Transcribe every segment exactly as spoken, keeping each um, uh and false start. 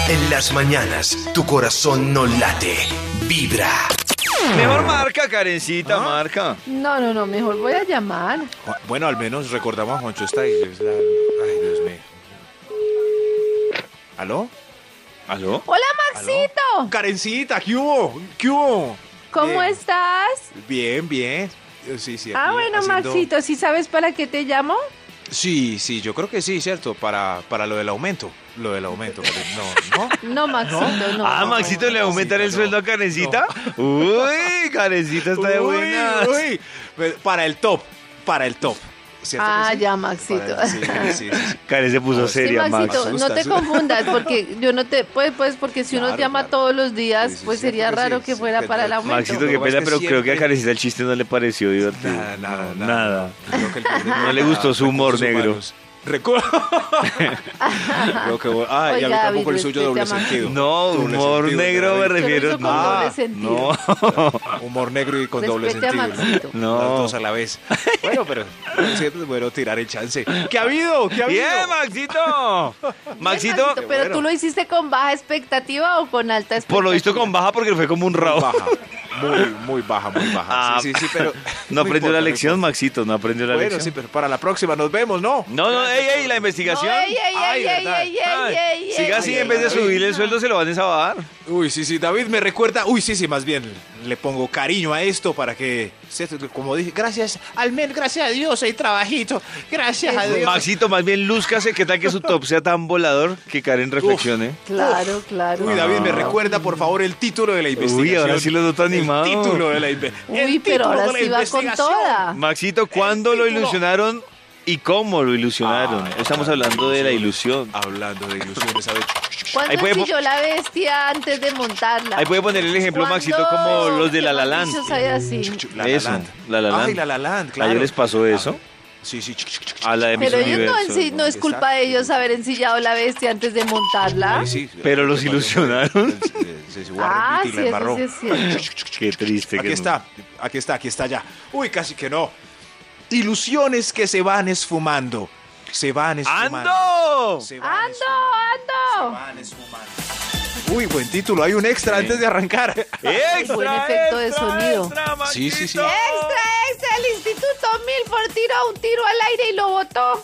En las mañanas, tu corazón no late, vibra. Mejor marca, Karencita, ¿Ah? marca. No, no, no, mejor voy a llamar. Bueno, al menos recordamos a Juancho esta iglesia. Ay, Dios mío. ¿Aló? ¿Aló? Hola, Maxito. Karencita, ¿qué hubo? ¿Qué hubo? ¿Cómo Bien. estás? Bien, bien. Sí, sí. Ah, aquí bueno, haciendo- Maxito, ¿sí sabes para qué te llamo? Sí, sí, yo creo que sí, cierto, para, para lo del aumento. Lo del aumento. No, ¿no? No, Maxito, no. Ah, no, Maxito, no. ¿le aumentan el no. sueldo a Karencita? Uy, Karencita está de Uy, buenas. uy. Para el top, para el top. ¿Cierto que Ah, sí? ya, Maxito. Para el- sí, sí, sí, sí. Karen se puso Sí, Sí, seria, Max. Maxito, no Asusta, te asusta. confundas, porque yo no te, pues, pues, porque si uno Claro, llama claro. todos los días, Sí, sí, pues sí, sería porque sí, raro que sí, fuera que- para el aumento. Maxito, Lo qué que pasa pena, es que pero creo que a siempre- Karencita el chiste no le pareció divertido. Nada, nada, nada. Nada. Creo que el- No le gustó su humor recursos negro. humanos. Recu- Creo que bueno. Ah, y a mí Oiga, tampoco el David, suyo doble respete a Max. sentido. No, Doble humor sentido, negro me David. Pero refiero. eso con No, doble sentido. no. Humor negro y con doble Respete a sentido. Maxito. No. Las dos a la vez. Bueno, pero siempre es bueno tirar el chance. ¿Qué ha habido? ¿Qué ha habido? Bien, Maxito. Maxito, Maxito, pero bueno. tú lo hiciste con baja expectativa o con alta expectativa. por lo visto con baja porque fue como un Muy rabo. baja. Muy, muy baja, muy baja. Ah, sí, sí, sí, pero. No aprendió importa, la no lección, importa. Maxito, no aprendió la Bueno, lección. sí, pero para la próxima nos vemos, ¿no? No, no, ey, ey, la No, investigación. ey, ey, Ay, ey, ey, verdad. ey, Ay, ey, ey, siga ey, así, ey, en vez de ey, subirle el no. sueldo se lo van a desabar. Uy, sí, sí, David me recuerda. Uy, sí, sí, más bien le pongo cariño a esto para que, ¿cierto? Como dije, gracias al menos, gracias a Dios hay trabajito. Gracias a Dios. Maxito, más bien lúzcase, ¿qué tal que su top sea tan volador que Karen reflexione? Claro, claro. Uy, David, me Ah. recuerda, por favor, el título de la investigación. Uy, ahora sí lo noto animado. El título de la investigación. Uy, pero ahora sí va con toda. Maxito, ¿cuándo lo título. ilusionaron y cómo lo ilusionaron? Ah, Estamos hablando de la ilusión. Hablando de ilusiones, a ver. ¿Cuándo Ahí puede po- ensilló la bestia antes de montarla? Ahí puede poner el ejemplo, ¿Cuándo? Maxito, como los de La La ¿Qué Land. dichos hay así? La Eso, La Land. La La Land. Ay, La La Land, ¿A claro. ellos les pasó eso? Sí, sí. A la de Miss Pero ellos no, Universo. ensi- no es Está. culpa de ellos haber ensillado la bestia antes de montarla. Ay, sí. Pero los ilusionaron. Sí, sí, Ah, Warren sí, Beatty la eso embarró. sí es cierto. Qué triste. Aquí que está, aquí está, aquí está ya. Uy, casi que no. Ilusiones que se van esfumando. Se van esfumando. ¡Ando! Se van ¡Ando, esfumando, ando! se van esfumando. Uy, buen título. Hay un extra Sí. antes de arrancar. ¡Extra, Buen efecto de extra, sonido. extra, Sí, sí, sí. Maxito! Extra, extra, el Instituto Milford tiró un tiro al aire y lo botó.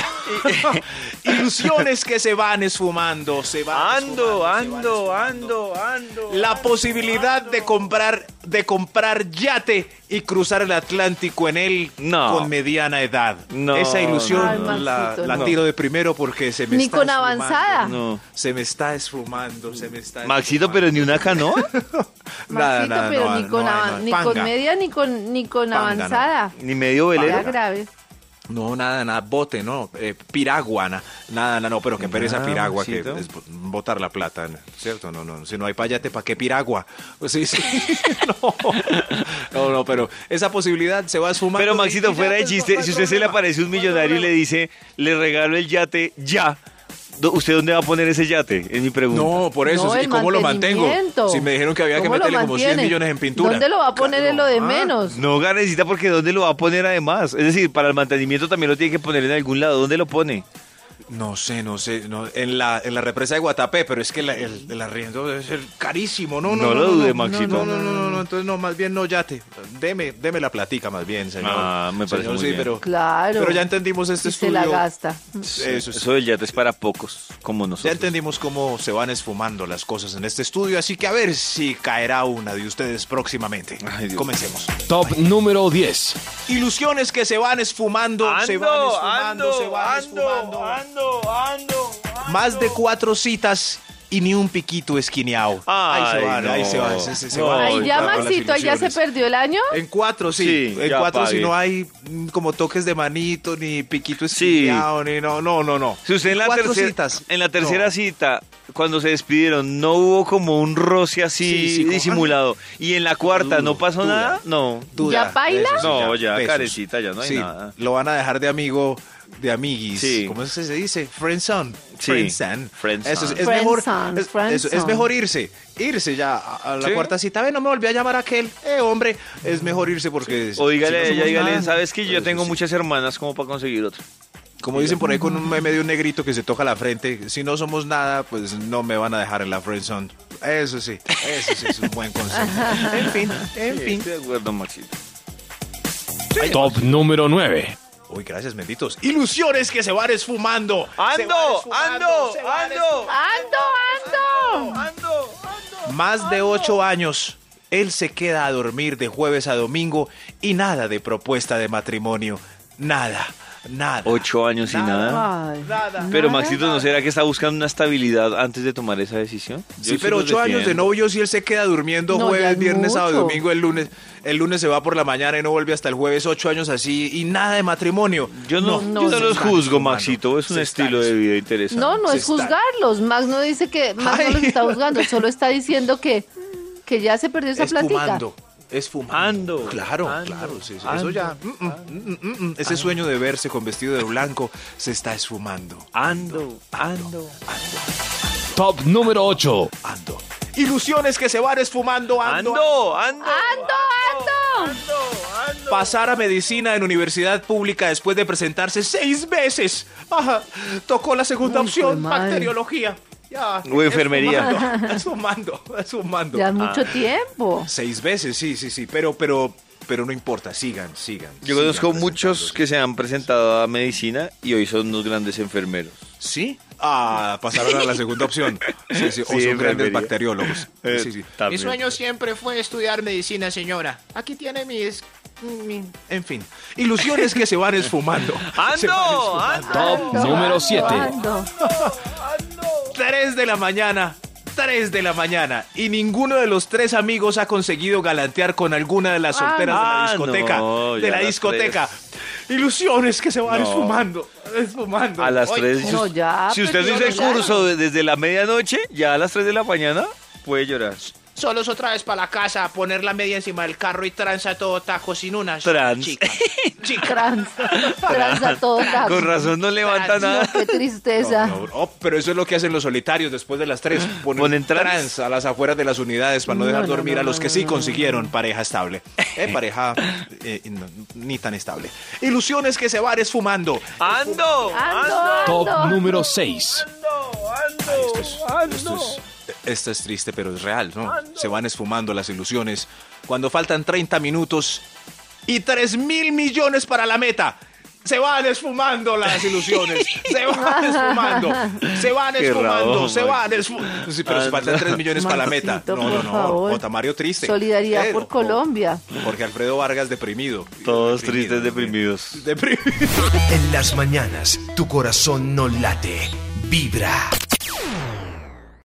Ilusiones que se van esfumando. Se van Ando, esfumando, se van ando, esfumando. ando, ando. La posibilidad de comprar, de comprar yate y cruzar el Atlántico en él No. con mediana edad. No, Esa ilusión Ay, la, Maxito, la no. tiro de primero porque se me Ni está con esfumando. avanzada. No. Se me está esfumando, se me está Maxito, esfumando. pero ni una canoa. Nada, Maxito, nada, pero no, ni, con no, avan- no, ni panga. con media ni con, ni con Panga, no. avanzada. Ni medio Era velero. grave. No, nada, nada, bote, no, eh, piragua, na- nada, nada, no, pero que pereza Nada, piragua, que Maxito. es bo- botar la plata, ¿no? ¿Cierto? No, no, si no hay payate, ¿para qué piragua? Pues sí, sí, no, no, no, pero esa posibilidad se va esfumando. Pero y- Maxito, y ya, fuera de pues, no chiste, hay si usted se le problema. aparece un No hay millonario y le problema. dice, le regalo el yate ya, ¿dó- ¿usted dónde va a poner ese yate? Es mi pregunta. No, por eso, No, ¿y el cómo lo mantengo? mantenimiento. Si me dijeron que había que ¿Cómo lo meterle como cien mantiene? millones en pintura. ¿Dónde lo va a poner en lo de Ah, menos? No, Garecita, porque ¿dónde lo va a poner además? Es decir, para el mantenimiento también lo tiene que poner en algún lado. ¿Dónde lo pone? No sé, no sé, no, en la en la represa de Guatapé, pero es que la- el, el arriendo debe ser carísimo, no, no, No no, lo no, dude, no, Maxito. No, no, no, no, no, entonces no, más bien no yate. Deme, deme la platica más bien, señor. Ah, me parece Señor, muy sí, bien. pero Claro. pero ya entendimos este Y se estudio. la gasta. Eso, es- Eso del yate es para pocos, como ya nosotros. entendimos cómo se van esfumando las cosas en este estudio, así que a ver si caerá una de ustedes próximamente. Ay, Dios. Comencemos. Top número diez. Ilusiones que se van esfumando, se van Ando, esfumando, ando, se van ando, esfumando. ando, ando, ando. Más de cuatro citas y ni un piquito esquineado. Ay, ahí se van, no. ahí se van. Se, se- se No, van. Ahí ya, Con las Maxito, ahí ya se ilusiones. perdió el año. En cuatro, sí. Sí, en ya cuatro, pague. si no hay mm, como toques de manito, ni piquito Sí. esquineado, ni no, no, no, no. Si usted en la, Cuatro tercera, citas. en la tercera No. cita, cuando se despidieron, no hubo como un roce así Sí, sí, como- disimulado. Y en la cuarta, Dudo, ¿no pasó duda. nada? No. Duda, ¿Ya baila? eso sí, No, ya, besos. carecita, ya no hay Sí, nada. lo van a dejar de amigo, de amiguis. Sí. ¿Cómo es que se dice? Friendzone. Sí, Friendzone. friendzone. Eso es, es Friendzone, mejor, es, friendzone. eso, es mejor irse. Irse ya a, a la Sí. cuarta cita. Ve, no me volví a llamar aquel. Eh, hombre, es mejor irse porque... O dígale si no a ella, somos dígale, nada. ¿sabes que yo Pero tengo eso sí. muchas hermanas como para conseguir otro? Como dicen por ahí con un meme de un negrito que se toca la frente, si no somos nada, pues no me van a dejar en la friendzone. Eso sí, eso sí es un buen consejo. En fin, en Sí, fin. estoy de acuerdo, Maxito. Top número nueve. Uy, gracias, benditos. Ilusiones que se van esfumando. Se van ¡Ando! esfumando, ¡Ando! se van ¡Ando! ¡Ando, ando! ¡Ando! Más de ocho años, él se queda a dormir de jueves a domingo y nada de propuesta de matrimonio. Nada, nada. Ocho años y nada. Ay, Pero Maxito, ¿no será que está buscando una estabilidad antes de tomar esa decisión? Yo Sí, pero lo ocho años de defiendo. novio, si él se queda durmiendo No, ya jueves, es viernes, sábado, mucho. domingo, el lunes. El lunes se va por la mañana y no vuelve hasta el jueves, ocho años así y nada de matrimonio. Yo no, No, yo no se los están juzgo, esfumando, Maxito. Es un se estilo están de vida interesante. No, no Se es están- juzgarlos. Max no dice que Max no Ay. los está juzgando, solo está diciendo que, que ya se perdió esa Es plática. fumando. Es fumando. Ando, Claro, ando, claro. sí, sí, eso ando, ya. mm, mm, mm, mm, mm, ese sueño de verse con vestido de blanco se está esfumando. Ando, ando. Top número ocho. Ando. Ilusiones que se van esfumando. Ando. Ando, ando. ¡Ando, ando! Pasar a medicina en universidad pública después de presentarse seis veces. Ajá. Tocó la segunda Uy, opción, jue madre. bacteriología. Ya. O enfermería. Es fumando, es fumando. Ya es mucho Ah. tiempo. Seis veces, sí, sí, sí. Pero, pero, pero no importa, sigan, sigan. Yo sigan conozco muchos presentándose. que se han presentado a medicina y hoy son unos grandes enfermeros. ¿Sí? Ah, pasaron a la segunda opción. Sí, sí, o Sí, son grandes enfermería. bacteriólogos. Eh, Sí, sí. también. Mi sueño siempre fue estudiar medicina, señora. Aquí tiene mis... mi- En fin, ilusiones que se van esfumando. Se van ¡Ando! esfumando. Top Ando, número ando, siete. ando. Tres de la mañana. Tres de la mañana. Y ninguno de los tres amigos ha conseguido galantear con alguna de las solteras de la Ah, discoteca. no, de ya la las discoteca. Ilusiones que se van No. esfumando. Esfumando. A las Ay, tres. No, ya, Si usted pues, hizo el ya. curso de- desde la medianoche, ya a las tres de la mañana, puede llorar. Solos otra vez para la casa, poner la media encima del carro y tranza todo taco sin una Trans. chica. Chica. Trans, trans a todo taco. Con razón no levanta Trans, nada. No, qué tristeza. No, no, oh, pero eso es lo que hacen los solitarios después de las tres. Ponen, Ponen trans. trans a las afueras de las unidades para no, No, dejar no, dormir no, a los no, que no, sí no, consiguieron pareja estable. Eh, pareja eh, no, ni tan estable. Ilusiones que se van esfumando. ¡Ando! Ando, Top ando. número seis. Esto es, esto es- esto es triste, pero es real, ¿no? Se van esfumando las ilusiones cuando faltan treinta minutos y tres mil millones para la meta. Se van esfumando las ilusiones. Se van esfumando. Se van Qué esfumando. raro, se Max. van esfumando. Sí, pero si faltan tres millones para la meta. Maxito, No, no, por no. favor. J. Mario triste. Solidaridad Pero, por Colombia. Jorge Alfredo Vargas deprimido. Todos Deprimido, tristes, deprimidos. Deprimido. En las mañanas, tu corazón no late, vibra.